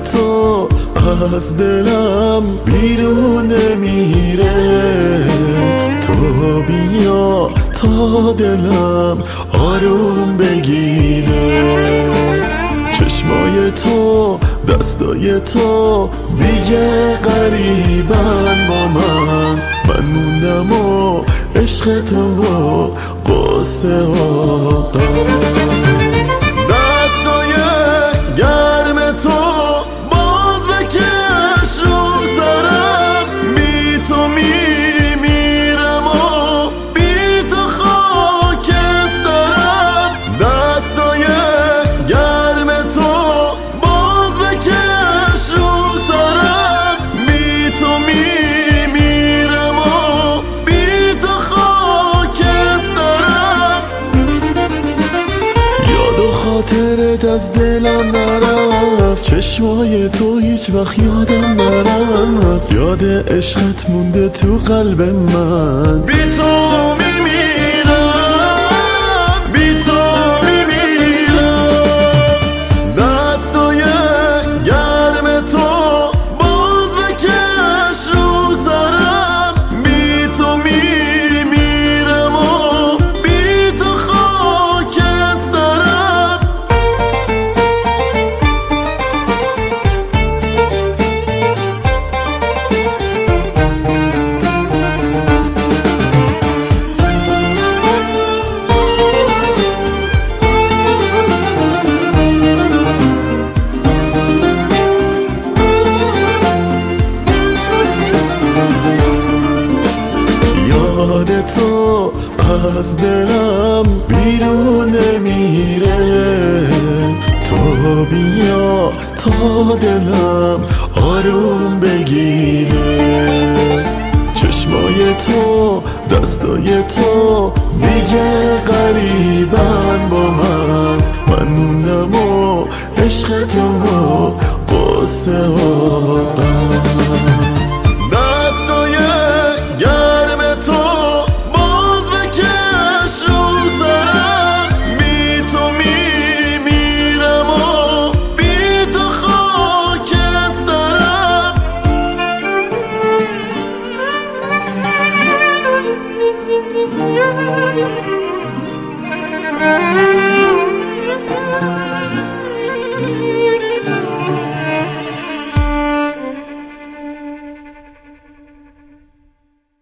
تو از دلم بیرون نمیره. تو بیا تا دلم آروم بگیره. چشمای تو دستای تو دیگه قریبن با من موندم و عشق تو و قصه و دستای گرم تو باز بکش رو سرم. بی تو میمیرم و بی تو خاکسترم. دستای گرم تو باز بکش رو سرم. بی تو میمیرم و بی تو خاکسترم. یاد و خاطرت از دلم نرفت، چشمای تو هیچ وقت یادم نرفت. یاد عشقت مونده تو قلب من. بی تو میمیرم، بی تو میمیرم. دستای گرم تو باز بکش رو سرم. بی تو میمیرم و بی تو خاکسترم. یاد تو از دلم بیرون نمیره. تو بیا تا دلم آروم بگیره. چشمای تو دستای تو دیگه قریبن با من موندم و عشق تو و قصه و غم. دستای گرم تو باز بکش رو سرم. بی تو میمیرم و بی تو خاکسترم.